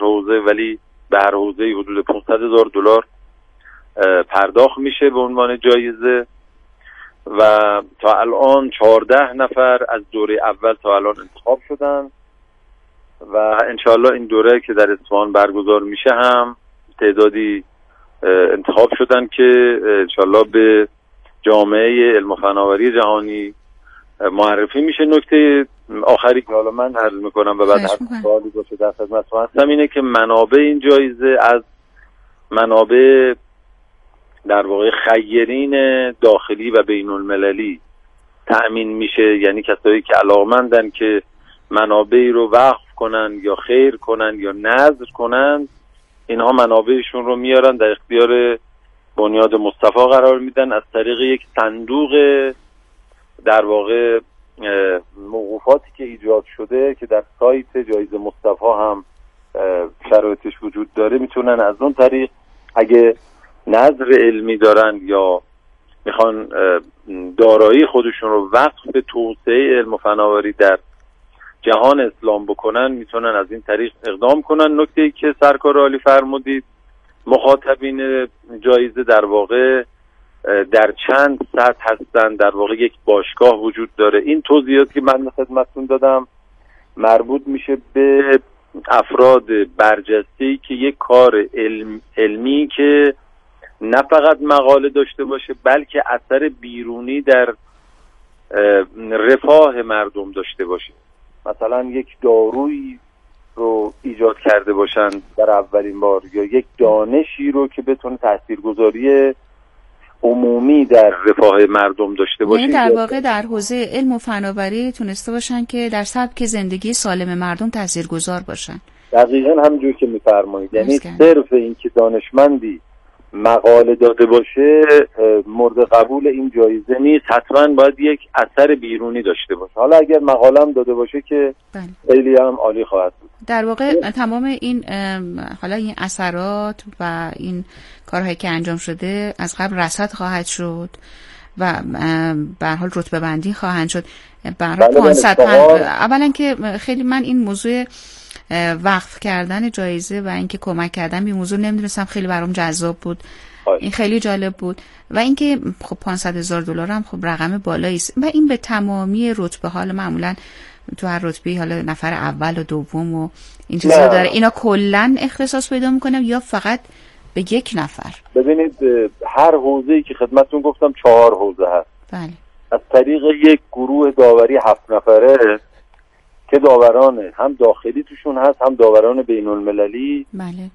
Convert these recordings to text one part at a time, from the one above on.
حوزه، ولی به هر حوزه حدود $500,000 پرداخت میشه به عنوان جایزه و تا الان 14 نفر از دوره اول تا الان انتخاب شدن و انشاءالله این دوره که در اصفهان برگزار میشه هم تعدادی انتخاب شدن که انشاءالله به جامعه علم و فناوری جهانی معرفی میشه. نکته آخری که حالا من عرض میکنم و بعد هر سوالی باشه در خدمتتون هستم اینه که منابع این جایزه از منابع در واقع خیرین داخلی و بین المللی تأمین میشه، یعنی کسایی که علاقمندن که منابعی رو وقف کنن یا خیر کنن یا نذر کنن، اینها منابعشون رو میارن در اختیار بنیاد مصطفی قرار میدن از طریق یک صندوق در واقع موقوفاتی که ایجاد شده که در سایت جایزه مصطفی هم شرایطش وجود داره. میتونن از اون طریق اگه نظر علمی دارن یا میخوان دارایی خودشون رو وقف به توسعه علم و فناوری در جهان اسلام بکنن، میتونن از این طریق اقدام کنن. نکته‌ای که سرکار عالی فرمودید، مخاطبین جایزه در واقع در چند سطح هستن، در واقع یک باشگاه وجود داره. این توضیحاتی که من خدمتتون دادم مربوط میشه به افراد برجسته‌ای که یک کار علمی که نه فقط مقاله داشته باشه بلکه اثر بیرونی در رفاه مردم داشته باشه. مثلا یک دارویی رو ایجاد کرده باشن در اولین بار، یا یک دانشی رو که بتونه تاثیرگذاری عمومی در رفاه مردم داشته باشه. یعنی در واقع در حوزه علم و فناوری تونسته باشن که در سبک زندگی سالم مردم تاثیرگذار باشن. دقیقاً همونجور که می‌فرمایید، یعنی صرف این که دانشمندی مقاله داده باشه مورد قبول این جایزه نیست، حتما باید یک اثر بیرونی داشته باشه. حالا اگر مقاله هم داده باشه که خیلی هم عالی خواهد بود. در واقع تمام این حالا این اثرات و این کارهایی که انجام شده از قبل رصد خواهد شد و به هر حال رتبه بندی خواهند شد. برای 500 اولا که خیلی من این موضوع وقف کردن جایزه و اینکه کمک کردن به موضوع نمیدونستم، خیلی برام جذاب بود. این خیلی جالب بود و اینکه خب $500,000 هم خب رقم بالایی است و این به تمامی رتبه ها، معمولا تو هر رتبه‌ای حالا نفر اول و دوم و این چیزا داره، اینا کلا اختصاص پیدا میکنه یا فقط به یک نفر؟ ببینید هر حوزه‌ای که خدمتتون گفتم 4 حوزه هست. بله. از طریق یک گروه داوری 7 نفره که داوران هم داخلی توشون هست هم داوران بین المللی. بله.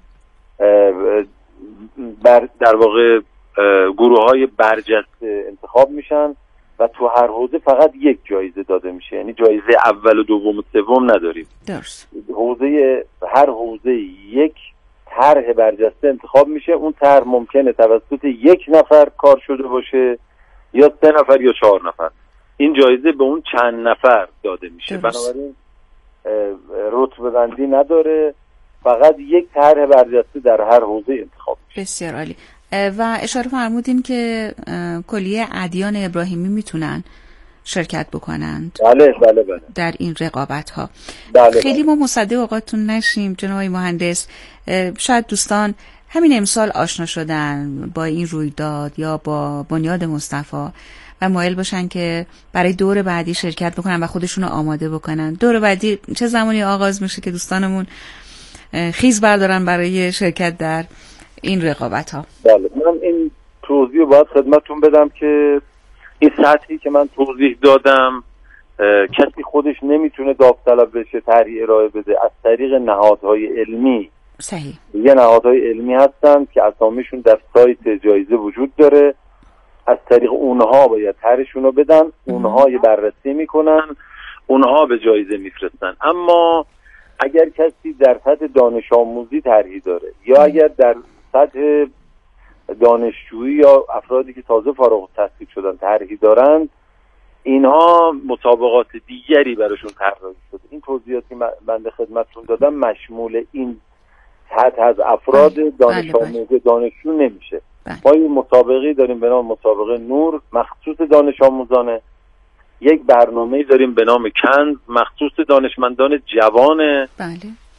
در واقع گروه های برجسته انتخاب میشن و تو هر حوزه فقط یک جایزه داده میشه، یعنی جایزه اول و دوم و سوم نداریم. درست. هر حوزه یک طرح برجسته انتخاب میشه. اون طرح ممکنه توسط یک نفر کار شده باشه یا 3 نفر یا 4 نفر. این جایزه به اون چند نفر داده میشه. بنابراین رتبه بندی نداره، فقط یک طرح برجسته در هر حوزه انتخاب میشه. بسیار عالی. و اشاره فرمودین که کلیه ادیان ابراهیمی میتونن شرکت بکنند. بله بله بله. در این رقابت ها. بله خیلی ما مصدق اوقاتتون نشیم جناب مهندس. شاید دوستان همین امسال آشنا شدن با این رویداد یا با بنیاد مصطفی و مایل باشن که برای دور بعدی شرکت بکنن و خودشون رو آماده بکنن. دور بعدی چه زمانی آغاز میشه که دوستانمون خیز بردارن برای شرکت در این رقابت ها؟ بله، من این توضیح رو باید خدمتتون بدم که این سطحی که من توضیح دادم کسی خودش نمیتونه داوطلب بشه طرحی ارائه بده. از طریق نهادهای علمی. صحیح. یه نهادهای علمی هستن که اسامیشون در سایت جایزه وجود داره. از طریق اونها باید طرحشون رو بدن، اونها یه بررسی میکنن، اونها به جایزه میفرستن. اما اگر کسی در سطح دانش آموزی طرحی داره یا اگر در سطح دانشجویی یا افرادی که تازه فارغ التحصیل شدن طرحی دارند، اینها مسابقات دیگری براشون طراحی شده. این توضیحاتی بنده خدمتتون دادم مشمول این سطح از افراد دانش آموز دانشجو نمیشه. ما این مسابقه داریم به نام مسابقه نور مخصوص دانش آموزانه، یک برنامه داریم به نام کنز مخصوص دانشمندان جوانه. بله.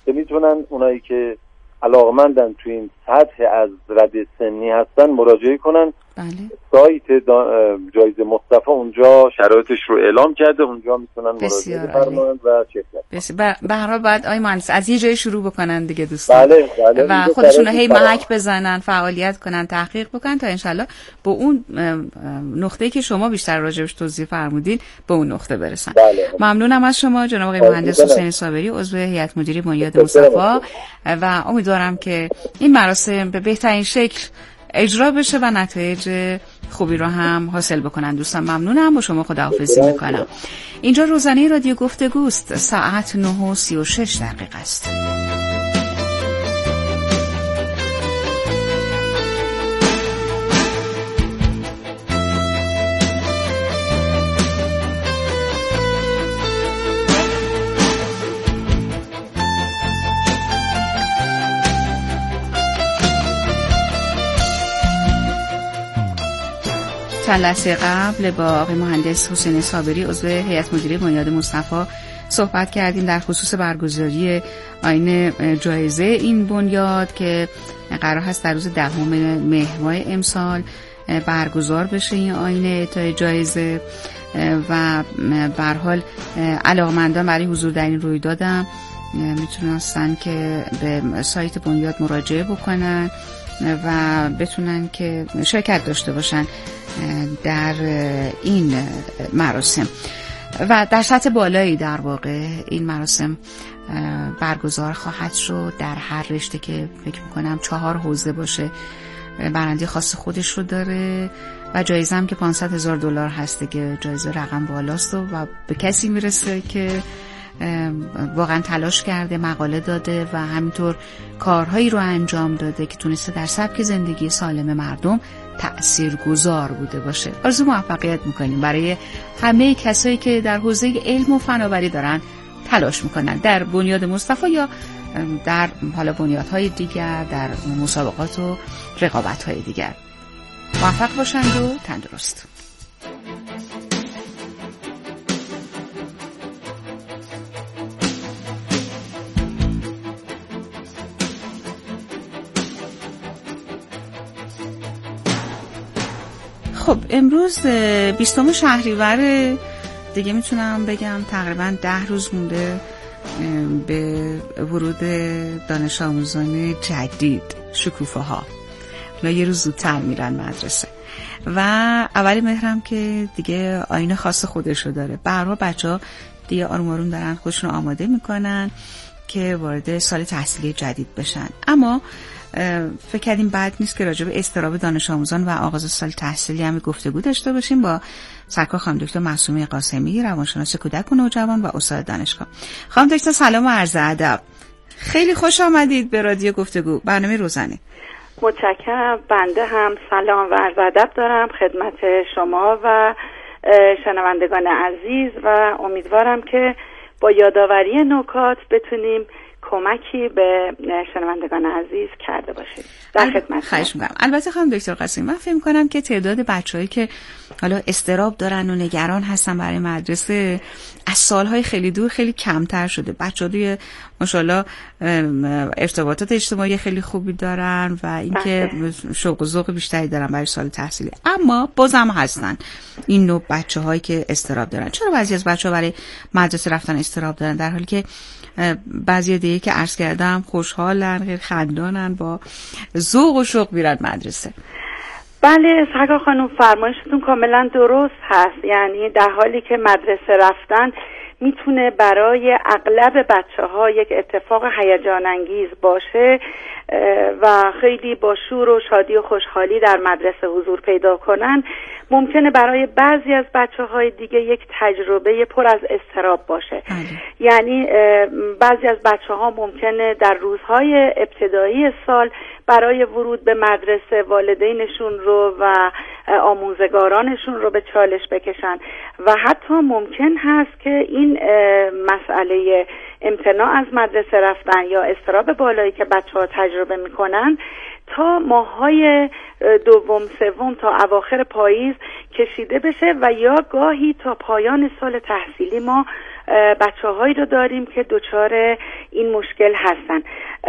که میتونن اونایی که علاقمندن تو این سطح از رده سنی هستن مراجعه کنن. بله. سایت جایزه مصطفی اونجا شرایطش رو اعلام کرده، اونجا میتونن مراجعه بفرمایند و شرکت. به هر حال باید آقای مهندس از یه جای شروع بکنن دیگه دوستان. بله. و خودشون هی محک بزنن، فعالیت کنن، تحقیق بکنن تا انشالله به اون نقطه‌ای که شما بیشتر راجبش توضیح فرمودین به اون نقطه برسن. بله. ممنونم از شما جناب آقای مهندس حسین صابری، عضو هیئت مدیره بنیاد مصطفی، و امیدوارم که این مراسم به بهترین شکل اجرا بشه و نتایج خوبی رو هم حاصل بکنن. دوستان ممنونم، با شما خداحافظی میکنم. اینجا روزانه رادیو گفتگوست، ساعت 9:36 است. چند لحظه قبل با آقای مهندس حسین صابری، عضو هیئت مدیره بنیاد مصطفی، صحبت کردیم در خصوص برگزاری آینه جایزه این بنیاد که قرار هست در روز 10 مهر ماه امسال برگزار بشه این آینه اعطای جایزه. و به هر حال علاقمندان برای حضور در این رویدادم میتونستن که به سایت بنیاد مراجعه بکنن و بتونن که شرکت داشته باشن در این مراسم و در سطح بالایی در واقع این مراسم برگزار خواهد شد در هر رشته که فکر میکنم 4 حوزه باشه. برنده خاص خودش رو داره و جایزه هم که $500,000 هست که جایزه رقم بالاست و به کسی میرسه که واقعا تلاش کرده، مقاله داده و همینطور کارهایی رو انجام داده که تونسته در سبک زندگی سالم مردم تأثیرگذار بوده باشه. آرزو موفقیت میکنیم برای همه کسایی که در حوزه علم و فناوری دارن تلاش میکنن در بنیاد مصطفی یا در حالا بنیادهای دیگر، در مسابقات و رقابت‌های دیگر. موفق باشند و تندرست. خب امروز 20 شهریور دیگه میتونم بگم تقریبا 10 روز مونده به ورود دانش آموزان جدید شکوفه‌ها. یه روز زودتر میرن مدرسه و اولی مهرم که دیگه آینه خاص خودشو داره. به هر حال بچه‌ها دیگه آروم آروم دارن خودشون آماده میکنن که وارد سال تحصیلی جدید بشن. اما فکر کردیم بد نیست که راجع به اضطراب دانش آموزان و آغاز سال تحصیلی هم گفتگو داشته باشیم با سرکار خانم دکتر معصومه قاسمی، روانشناس کودک و نوجوان و استاد دانشگاه. خانم دکتر سلام و عرض ادب. خیلی خوش آمدید به رادیو گفتگو، برنامه روزانه. متشکرم. بنده هم سلام و عرض ادب دارم خدمت شما و شنوندگان عزیز و امیدوارم که با یادآوری نکات بتونیم کمکی به شنوندگان عزیز کرده باشید. در خدمت. خواهش می‌کنم. البته خانم دکتر قاسمی، من فکر می‌کنم که تعداد بچه‌هایی که حالا اضطراب دارن و نگران هستن برای مدرسه از سال‌های خیلی دور خیلی کمتر شده. بچه‌ها دیگه ماشاءالله ارتباطات اجتماعی خیلی خوبی دارن و اینکه شوق و ذوق بیشتری دارن برای سال تحصیلی. اما بازم هستن این نوع بچه‌هایی که اضطراب دارن. چرا بعضی از بچه‌ها برای مدرسه رفتن اضطراب دارن در حالی که بعضی دیگه که عرض کردم خوشحالن، خیلی خندانن، با ذوق و شوق میرن مدرسه؟ بله سرکار خانم، فرمایشتون کاملا درست هست. یعنی در حالی که مدرسه رفتن میتونه برای اغلب بچه‌ها یک اتفاق هیجان انگیز باشه و خیلی با شور و شادی و خوشحالی در مدرسه حضور پیدا کنن، ممکنه برای بعضی از بچه‌های دیگه یک تجربه پر از اضطراب باشه. یعنی بعضی از بچه‌ها ممکنه در روزهای ابتدایی سال برای ورود به مدرسه والدینشون رو و آموزگارانشون رو به چالش بکشن و حتی ممکن هست که این مسئله امتناع از مدرسه رفتن یا اضطراب بالایی که بچه‌ها تجربه میکنن تا ماه‌های دوم سوم تا اواخر پاییز کشیده بشه و یا گاهی تا پایان سال تحصیلی ما بچه‌هایی رو داریم که دچار این مشکل هستن.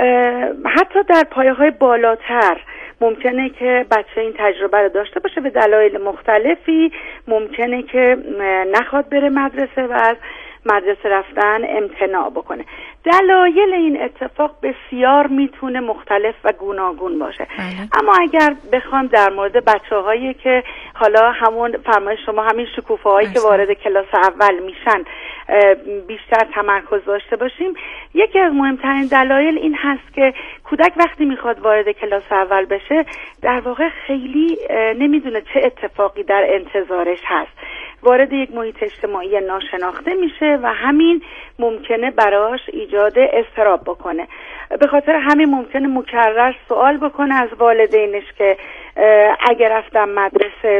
حتی در پایه‌های بالاتر ممکنه که بچه این تجربه رو داشته باشه، به دلایل مختلفی ممکنه که نخواد بره مدرسه و از مدرسه رفتن امتناع بکنه. دلایل این اتفاق بسیار میتونه مختلف و گوناگون باشه. اما اگر بخوام در مورد بچه‌هایی که حالا همون فرمایش شما همین شکوفه‌هایی که وارد کلاس اول میشن بیشتر تمرکز داشته باشیم، یکی از مهمترین دلایل این هست که کودک وقتی میخواد وارد کلاس اول بشه در واقع خیلی نمیدونه چه اتفاقی در انتظارش هست. وارد یک محیط اجتماعی ناشناخته میشه و همین ممکنه براش ایجاد اضطراب بکنه. به خاطر همین ممکنه مکرر سوال بکنه از والدینش که اگه رفتم مدرسه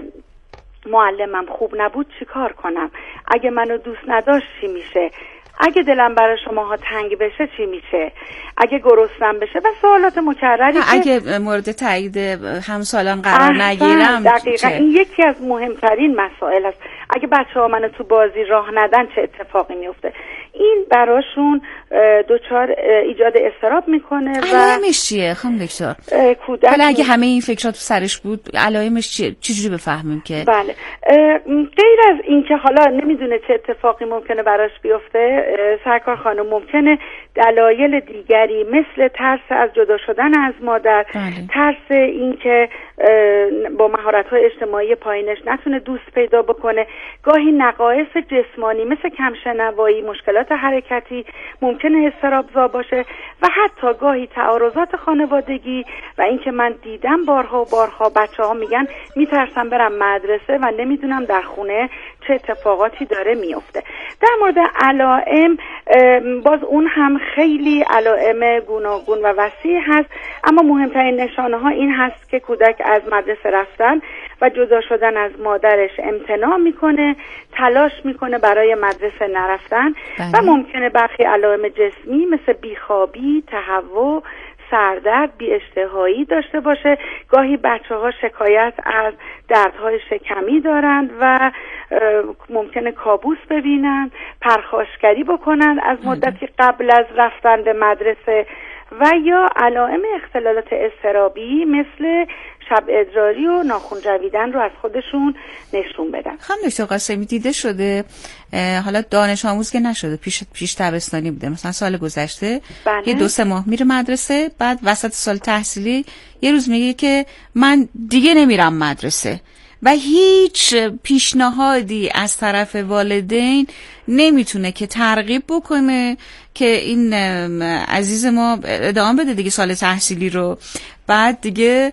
معلمم خوب نبود چی کار کنم؟ اگه منو دوست نداشت چی میشه؟ اگه دلم برای شماها تنگ بشه چی میشه؟ اگه گرسنم بشه و سوالات مکرری اگه مورد تایید همسالان قرار نگیرم دقیقا این یکی از مهمترین مسائل است. اگه بچه‌ها منو تو بازی راه ندن چه اتفاقی میفته؟ این براشون دوچار ایجاد اضطراب میکنه. و علائمش چیه خانم دکتر؟ حالا اگه همه این فکرات تو سرش بود علائمش چیه؟ چجوری بفهمیم که بله غیر از این که حالا نمیدونه چه اتفاقی ممکنه براش بیفته، سرکار خانم ممکنه دلایل دیگری مثل ترس از جدا شدن از مادر، ترس این که با مهارت‌های اجتماعی پایینش نتونه دوست پیدا بکنه، گاهی نقایص جسمانی مثل کمشنوایی، مشکلات حرکتی ممکنه اضطراب‌زا باشه و حتی گاهی تعارضات خانوادگی و اینکه من دیدم بارها و بارها بچه‌ها میگن میترسم برم مدرسه و نمیدونم در خونه چه اتفاقاتی داره میفته. در مورد علائم باز اون هم خیلی علائم گوناگون و وسیع هست، اما مهمترین نشانه ها این هست که کودک از مدرسه رفتن و جدا شدن از مادرش امتناع میکنه، تلاش میکنه برای مدرسه نرفتن و ممکنه برخی علائم جسمی مثل بیخوابی، تهوع، سردرد، بی‌اشتهایی داشته باشه. گاهی بچه‌ها شکایت از دردهای شکمی دارند و ممکنه کابوس ببینن، پرخاشگری بکنن از مدتی قبل از رفتن به مدرسه و یا علائم اختلالات اضطرابی مثل شب ادراری و ناخن جویدن رو از خودشون نشون بدن. خانم دکتر قاسمی دیده شده حالا دانش آموز که نشده پیش تابستانی بوده مثلا سال گذشته یه 2-3 ماه میره مدرسه، بعد وسط سال تحصیلی یه روز میگه که من دیگه نمیرم مدرسه و هیچ پیشنهادی از طرف والدین نمیتونه که ترغیب بکنه که این عزیز ما ادامه بده دیگه سال تحصیلی رو. بعد دیگه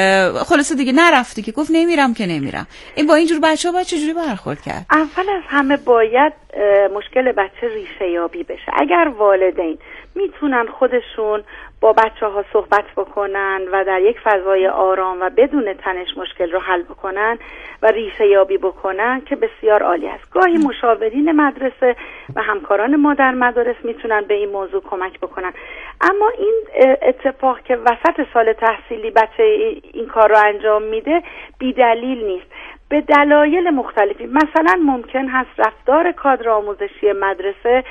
خلاصه دیگه نرفته که گفت نمیرم که نمیرم. این با اینجور بچه‌ها باید چجوری برخورد کرد؟ اول از همه باید مشکل بچه ریشه یابی بشه. اگر والدین میتونن خودشون با بچه‌ها صحبت بکنن و در یک فضای آرام و بدون تنش مشکل رو حل بکنن و ریشه یابی بکنن که بسیار عالی است. گاهی مشاورین مدرسه و همکاران ما در مدارس میتونن به این موضوع کمک بکنن. اما این اتفاق که وسط سال تحصیلی بچه این کار رو انجام میده بی دلیل نیست، به دلایل مختلفی. مثلا ممکن هست رفتار کادر آموزشی مدرسه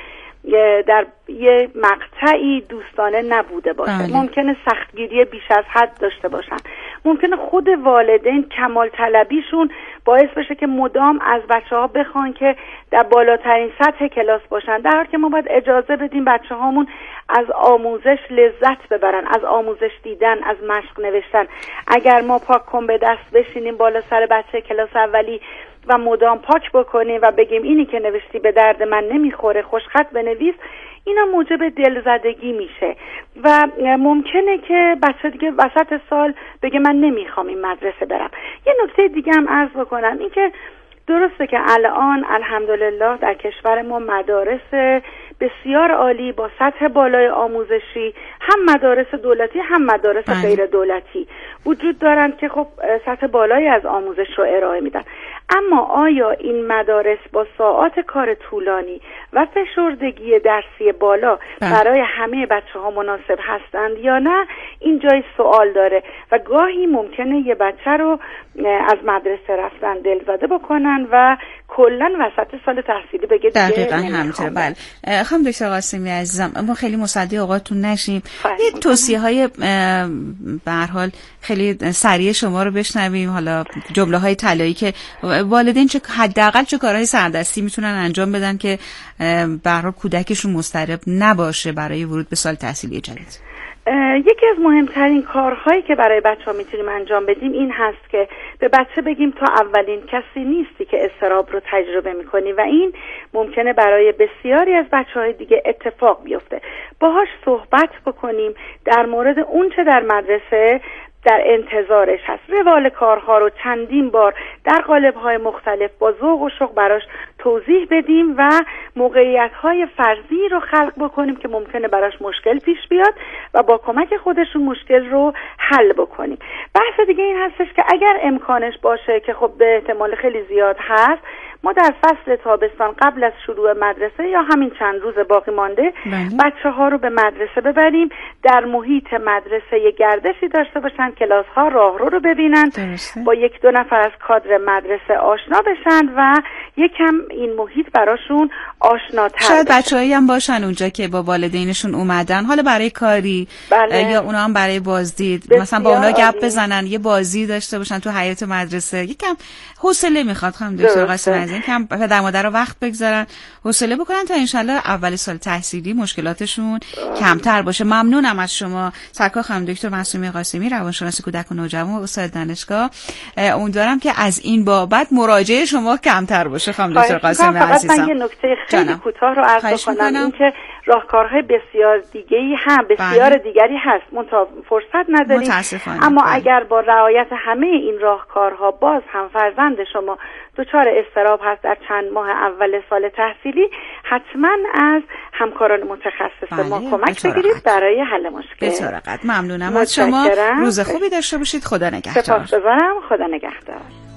در یه مقطعی دوستانه نبوده باشه، ممکنه سختگیری بیش از حد داشته باشن، ممکنه خود والدین کمال طلبیشون باعث بشه که مدام از بچه‌ها بخوان که در بالاترین سطح کلاس باشن، در حالی که ما باید اجازه بدیم بچه‌هامون از آموزش لذت ببرن، از آموزش دیدن، از مشق نوشتن. اگر ما پاک کن به دست بشینیم بالا سر بچه کلاس اولی و مدام پاک بکنیم و بگیم اینی که نوشتی به درد من نمیخوره، خوشخط بنویس، اینا موجب دلزدگی میشه و ممکنه که بچه دیگه وسط سال بگه من نمیخوام این مدرسه برم. یه نکته دیگه هم عرض بکنم، این که درسته که الان الحمدلله در کشور ما مدارس بسیار عالی با سطح بالای آموزشی، هم مدارس دولتی هم مدارس غیر دولتی وجود دارند که خب سطح بالایی از آموزش رو ارائه میدن. اما آیا این مدارس با ساعات کار طولانی و فشردگی درسی بالا برای همه بچه‌ها مناسب هستند یا نه؟ این جای سوال داره و گاهی ممکنه یه بچه رو از مدرسه رفتن دلزده بکنن و کلا وسط سال تحصیلی بگه دقیقاً همینطوره. بله خانم دکتر قاسمی عزیزم، ما خیلی مصدق اوقاتون نشیم، یه توصیه‌های به هر حال خیلی سریع شما رو بشنویم، حالا جمله‌های طلایی که والدین چه حداقل چه کارهای سردستی میتونن انجام بدن که به هر حال کودکشون مضطرب نباشه برای ورود به سال تحصیلی جدید. یکی از مهمترین کارهایی که برای بچه‌ها میتونیم انجام بدیم این هست که به بچه بگیم تو اولین کسی نیستی که اضطراب رو تجربه میکنی و این ممکنه برای بسیاری از بچه‌های دیگه اتفاق بیفته. باهاش صحبت بکنیم در مورد اون چه در مدرسه در انتظارش هست، روال کارها رو چندین بار در قالب‌های مختلف با ذوق و شوق براش توضیح بدیم و موقعیت‌های فرضی رو خلق بکنیم که ممکنه براش مشکل پیش بیاد و با کمک خودشون مشکل رو حل بکنیم. بحث دیگه این هستش که اگر امکانش باشه که خب به احتمال خیلی زیاد هست، ما در فصل تابستان قبل از شروع مدرسه یا همین چند روز باقی مانده بچه‌ها رو به مدرسه ببریم، در محیط مدرسه یه گردشی داشته باشن، کلاس‌ها راهرو رو ببینن، با یک دو نفر از کادر مدرسه آشنا بشن و یکم این محیط براشون آشناتر شاید بچه‌هایی هم باشن اونجا که با والدینشون اومدن حالا برای کاری یا اونا هم برای بازدید، مثلا با اونا گپ بزنن، یه بازی داشته باشن تو حیاط مدرسه. یکم حوصله میخواد خانم دکتر قاسمی، یکم پدر مادر رو وقت بگذارن، حوصله بکنن تا انشالله اول سال تحصیلی مشکلاتشون کمتر باشه. ممنونم از شما سرکار خانم دکتر معصومه قاسمی، روانشناس کودک و نوجوان و استاد دانشگاه. امیدوارم که از این بابت مراجعه شما کمتر باشه خانم دکتر قاسمی عزیزم. فقط من یه نکته خیلی کوتاه رو عرض کنم، این که راهکارهای بسیار دیگه‌ای هم بسیار دیگری هست، فرصت نداریم، اما اگر با رعایت همه این راهکارها باز هم فرزند شما دچار اضطراب هست در چند ماه اول سال تحصیلی، حتما از همکاران متخصص ما کمک بگیرید برای حل مشکل. بسیار ممنونم از شما. روز خوبی داشته باشید. خدا نگهدار. سپاسگزارم. خدا نگهدار.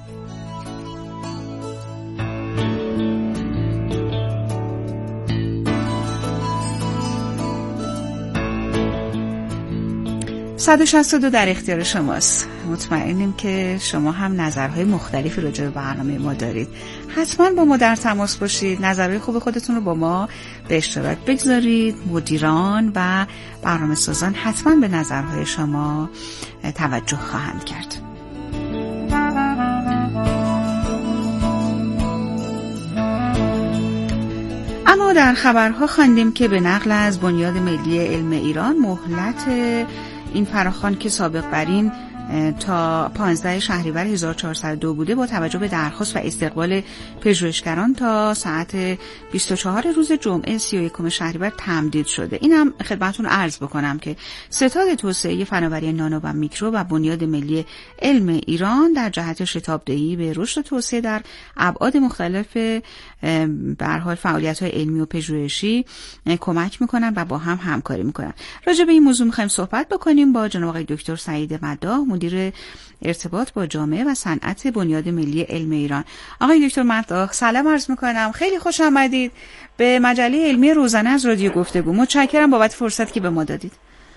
(162) در اختیار شماست. مطمئنیم که شما هم نظرهای مختلفی راجع به برنامه ما دارید. حتما با ما در تماس باشید، نظرهای خوب خودتون رو با ما به اشتراک بگذارید. مدیران و برنامه سازان حتما به نظرهای شما توجه خواهند کرد. اما در خبرها خواندیم که به نقل از بنیاد ملی علم ایران مهلت این فراخوان که سابق بر این تا 15 شهریور 1402 بوده با توجه به درخواست و استقبال پژوهشگران تا ساعت 24 روز جمعه 31 شهریور تمدید شده. این هم خدمتتون عرض بکنم که ستاد توسعه فناوری نانو و میکرو و بنیاد ملی علم ایران در جهت شتابدهی به رشد و توسعه در ابعاد مختلف به هر حال فعالیت‌های علمی و پژوهشی کمک میکنن و با هم همکاری میکنن. راجع به این موضوع میخوایم صحبت بکنیم با جناب آقای دکتر سعید مداح، مدیر ارتباط با جامعه و صنعت بنیاد ملی علم ایران. آقای دکتر مداح سلام عرض میکنم، خیلی خوش آمدید به مجله علمی روزانه از رادیو گفتگو. متشکرم بابت فرصتی که به ما دادید.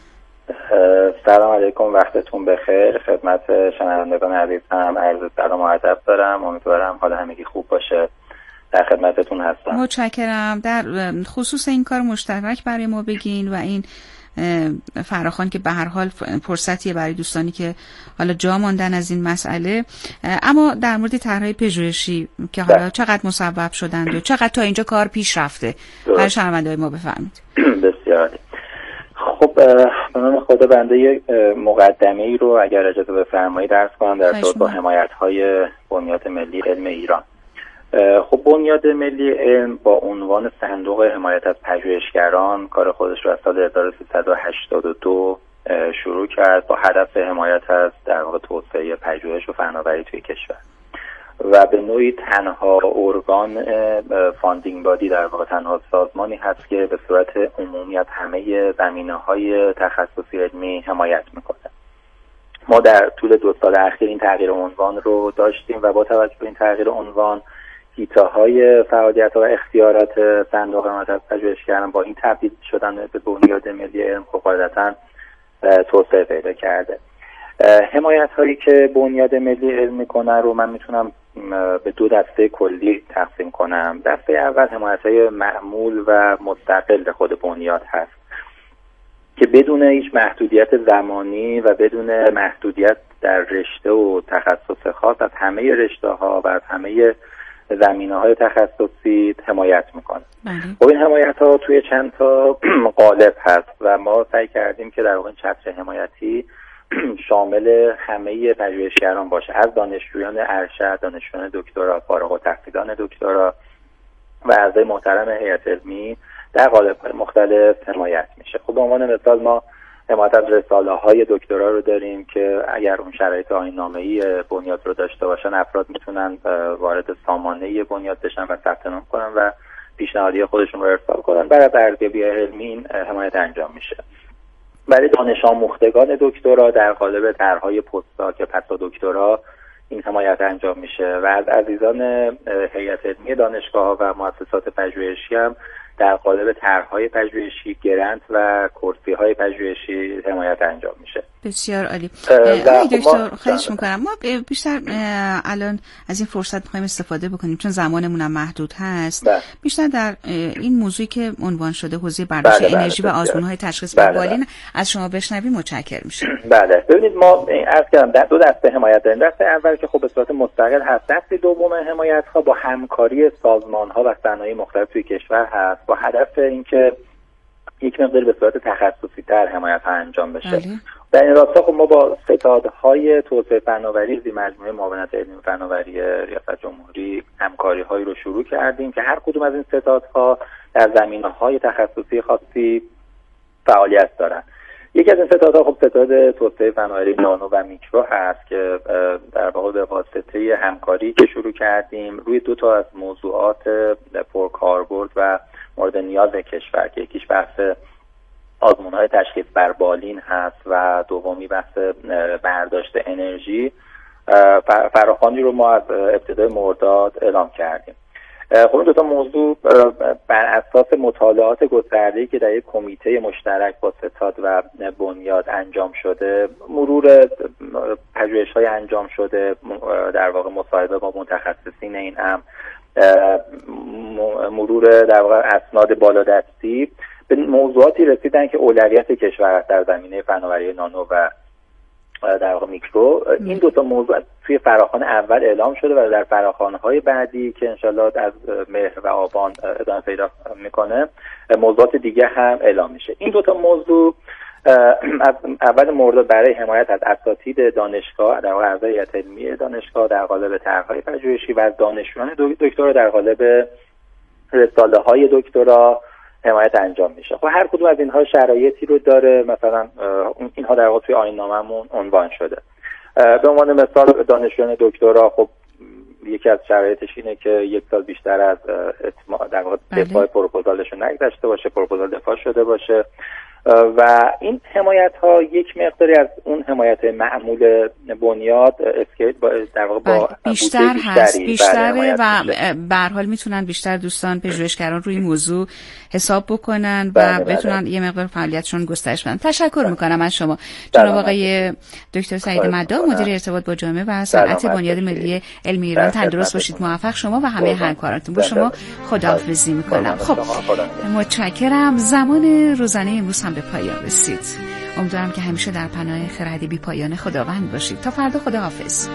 سلام علیکم، وقتتون بخیر. خدمت شنوندگان عزیزم عرض سلام و ادب دارم. امیدوارم حال همگی خوب باشه. در خدمتتون هستم. متشکرم. در خصوص این کار مشترک برای ما بگین و این فراخوان که به هر حال فرصتیه برای دوستانی که حالا جا ماندن از این مسئله، اما در مورد طرح‌های پژوهشی که حالا چقدر مصوب شدند و چقدر تا اینجا کار پیش رفته برای شنونده‌های ما بفرمایید. بسیار خب، به نام خدا بنده یک مقدمه‌ای رو اگر اجازه بفرمایید درس کنم در رابطه با حمایت‌های بنیاد ملی علم ایران. خب بنیاد ملی علم با عنوان صندوق حمایت از پژوهشگران کار خودش رو از سال 1382 شروع کرد با هدف حمایت از در واقع توسعه پژوهش و فناوری توی کشور و به نوعی تنها ارگان فاندینگ بادی، در واقع تنها سازمانی هست که به صورت عمومی از همه زمینه‌های تخصصی علمی حمایت میکنه. ما در طول 2 سال اخیر این تغییر عنوان رو داشتیم و با توجه به این تغییر عنوان حیطه‌های فعالیت و اختیارات صندوق حمایت از پژوهشگران با این تبدیل شدن به بنیاد ملی علم خب قاعدتاً توسعه پیدا کرده. حمایت هایی که بنیاد ملی علم میکنه رو من میتونم به دو دسته کلی تقسیم کنم. دسته اول حمایت های معمول و مستقل خود بنیاد هست که بدون هیچ محدودیت زمانی و بدون محدودیت در رشته و تخصص خاص از همه رشته ها و از همه زمینه های تخصصی حمایت میکنه. و این حمایت ها توی چند تا قالب هست و ما سعی کردیم که در واقع چتر حمایتی شامل همه پژوهشگران باشه، از دانشجویان ارشد، دانشجویان دکترا، فارغ التحصیلان دکترا و اعضای محترم هیئت علمی در قالب‌های مختلف حمایت میشه. خب به عنوان مثال ما حمایت از رساله‌های دکترا رو داریم که اگر اون شرایط آیین‌نامه‌ای بنیاد رو داشته باشن افراد میتونن وارد سامانه بنیاد بشن و ثبت نام کنن و پیشنهادی خودشون رو ارسال کنن. برای ارزیابی علمی این حمایت انجام میشه. برای دانش آموختگان دکترا در قالب طرح‌های پست‌داک پسا دکترا این حمایت انجام میشه و از عزیزان هیئت علمی دانشگاه‌ها و مؤسسات پژوهشی هم در قالب طرح‌های پژوهشی، گرانت و کرسی‌های پژوهشی حمایت انجام میشه. بسیار عالی. آقای دکتر خواهش می‌کنم ما بیشتر الان از این فرصت می‌خوایم استفاده بکنیم چون زمانمون هم محدود هست. بیشتر در این موضوعی که عنوان شده حوزه برداشت انرژی و آزمون‌های تشخیص بالین از شما بشنویم متشکرم میشم. بله ببینید ما عرض کردم دو دسته حمایت داریم. دسته اول که خب به صورت مستقل هست، دسته دوم حمایت‌ها با همکاری سازمان‌ها و صنایع مختلف توی کشور هست با هدف اینکه یک مقدار به صورت تخصصی‌تر حمایت‌ها انجام بشه. در این راستا خب ما با ستادهای توسعه فناوری زیر مجموعه معاونت علمی و فناوری ریاست جمهوری همکاری‌هایی رو شروع کردیم که هر کدوم از این ستادها در زمینه‌های تخصصی خاصی فعالیت دارن. یکی از این ستادها خب ستاد توسعه فناوری نانو و میکرو هست که در واقع به واسطه همکاری که شروع کردیم روی دو تا از موضوعات پرکاربرد و مورد نیاز کشور که یکیش بحث آزمون‌های تشخیص بر بالین هست و دومی بحث برداشت انرژی فراخوانی رو ما از ابتدای مرداد اعلام کردیم. خب این دو تا موضوع بر اساس مطالعات گسترده‌ای که در یک کمیته مشترک با ستاد و بنیاد انجام شده، مرور پژوهش‌های انجام شده، در واقع مصاحبه با متخصصین این امر، مرور در واقع اسناد بالادستی به موضوعاتی رسیدن که اولویت کشور در زمینه فناوری نانو و در واقع میکرو. این دو تا موضوع توی فراخوان اول اعلام شده و در فراخوان‌های بعدی که انشالله از مهر و آبان ادامه پیدا میکنه موضوعات دیگه هم اعلام میشه. این دو تا موضوع از اول مرداد برای حمایت از اساتید دانشگاه در واقع اعضای هیئت علمی دانشگاه در قالب طرح‌های پژوهشی و از دانشجویان دکترا در قالب رساله‌های دکترا حمایت انجام میشه. خب هر کدوم از اینها شرایطی رو داره، مثلا اینها در واقع توی آیین‌نامه‌مون عنوان شده. به عنوان مثال دانشجویان دکترا خب یکی از شرایطش اینه که یک سال بیشتر از در واقع دفاع پروپوزالشون نگذشته باشه، پروپوزال دفاع شده باشه و این حمایت ها یک مقداری از اون حمایت معمول بنیاد اسکیل در واقع با بیشتر هست، بیشتره و به هر حال میتونن بیشتر دوستان پژوهشگران روی موضوع حساب بکنن و بتونن یه مقدار فعالیتشون گسترش بدن. تشکر میکنم از شما جناب آقای دکتر سعید مداح، مدیر ارتباط با جامعه و صنعت بنیاد ملی علمی ایران. تندرست باشید، موفق شما و همه همکارانتون. با شما خداحافظی میکنم. خب متشکرم. زمان روزانه امروز هم به پایان رسید. امیدوارم که همیشه در پناه خرد بی پایان خداوند باشید. تا فردا، خداحافظ.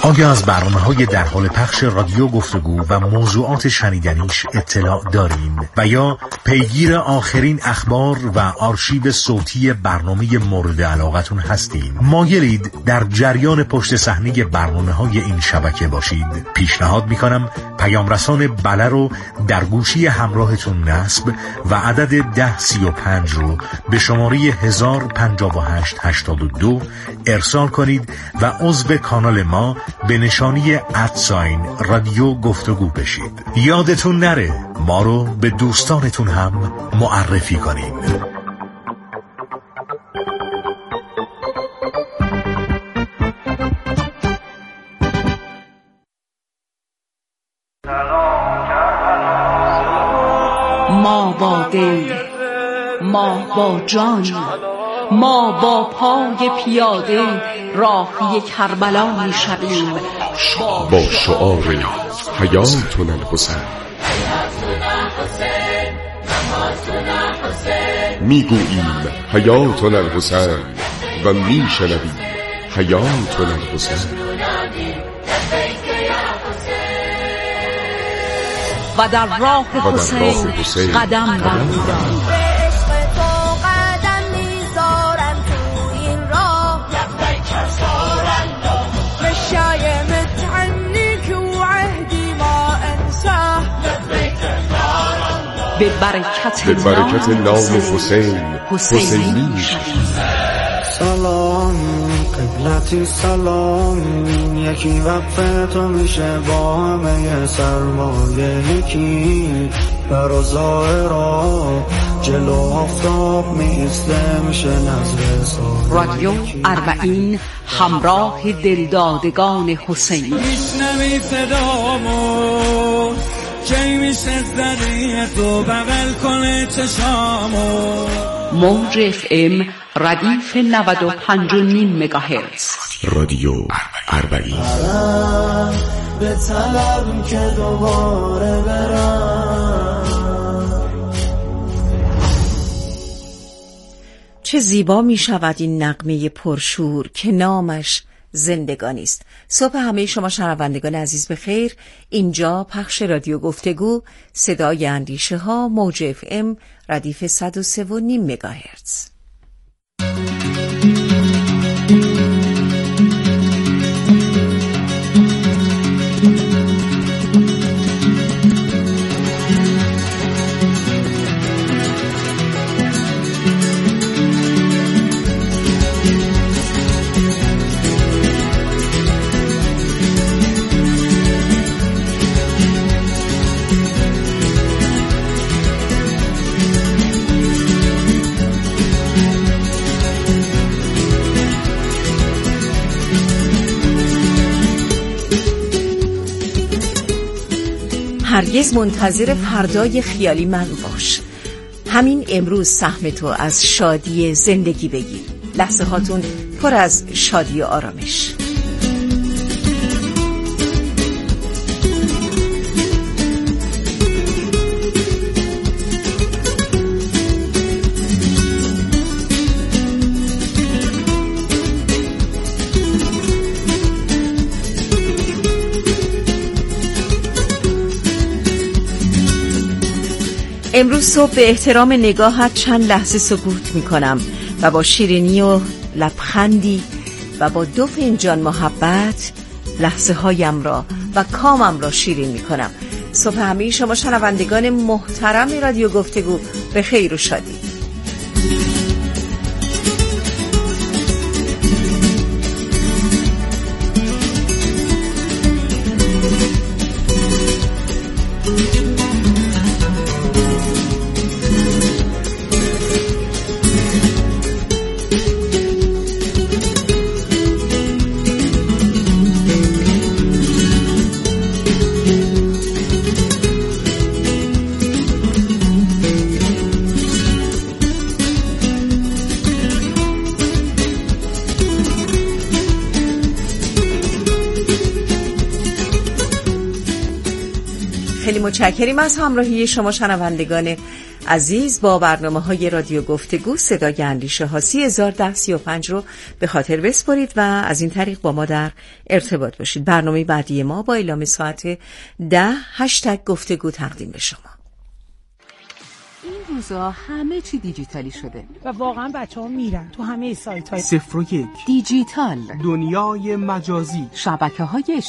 آیا از برنامه‌های در حال پخش رادیو گفتگو و موضوعات شنیدنیش اطلاع دارین و یا پیگیر آخرین اخبار و آرشیو صوتی برنامه مورد علاقتون هستین؟ مایلید در جریان پشت صحنه برنامه‌های این شبکه باشید؟ پیشنهاد می‌کنم پیام رسان بله رو در گوشی همراهتون نصب و عدد 1035 رو به شماره 105882 ارسال کنید و عضو کانال ما به نشانی رادیو گفتگو بشید. یادتون نره ما رو به دوستانتون هم معرفی کنید. ما با دل، ما با جان، ما با پای پیاده راهی کربلا می شویم با شعار حیاتون الحسین. می گوییم حیاتون الحسین و می شنویم حیاتون الحسین. و در راه حسین قدم برمی‌داریم. به برکت نام حسینی میشویم. سلام قبلتی سلام، یکی وقت تو میشه با همه سرمایه یکی برا ظاهرا جلو آفتاب میسته میشه نظر سال. رادیو اربعین همراه دلدادگان حسینی. میشنوی صدامو کی میشه زدی تو بغل کنه چشامو. موج اف ام ردیف 95.5 مگاهرتز. رادیو اربعین. به طلب که دوباره برم. چه زیبا می شود این نغمه پرشور که نامش زندگانی است. صبح همه شما شنوندگان عزیز بخیر. اینجا پخش رادیو گفتگو، صدای اندیشه ها، موج اف ام ردیف 103.5 مگاهرتز. هرگز منتظر فردای خیالی من باش. همین امروز سهم تو از شادی زندگی بگیر. لحظه هاتون پر از شادی و آرامش. امروز صبح به احترام نگاهت چند لحظه سکوت میکنم و با شیرینی و لبخندی و با 2 فنجان محبت لحظه هایم را و کامم را شیرین میکنم. صبح همه شما شنوندگان محترم رادیو گفتگو به خیر و شادی. خیلی متشکریم از همراهی شما شنوندگان عزیز با برنامه‌های رادیو گفتگو صدای اندیشه ها 301035 رو به خاطر بسپارید و از این طریق با ما در ارتباط باشید. برنامه بعدی ما با اعلام ساعت 10 گفتگو تقدیم به شما. این روزا همه چی دیجیتالی شده و واقعا بچه‌ها میرن تو همه سایت‌های 0 و 1 دیجیتال، دنیای مجازی، شبکه‌های